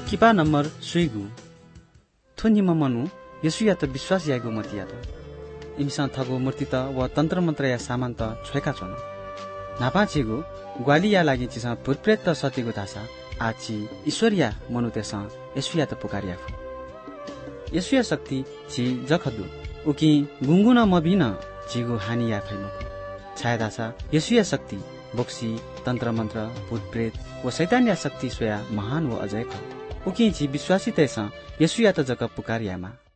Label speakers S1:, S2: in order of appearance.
S1: Kipa number सुइगु थुनि ममनु यसुया त विश्वास यागु मतिया त इमसा थगु मूर्ति त व तन्त्र मन्त्र या सामान त छोएका छन् नापाचेगु ग्वालिया लागि चिसा भूतप्रेत त सतीगु धासा आची ईश्वरिया मनुतेसा यसुया त पुकारिया फु यसुया शक्ति छि जखदु उकि गुंगुना मबिन जिगु हानिया फैमको छायादासा यसुया शक्ति बोक्सी तन्त्र मन्त्र भूतप्रेत व शैतानिया शक्ति सोया महान व अजय ख उकि छि विश्वासी तैसा यसुया त जक पुकारियामा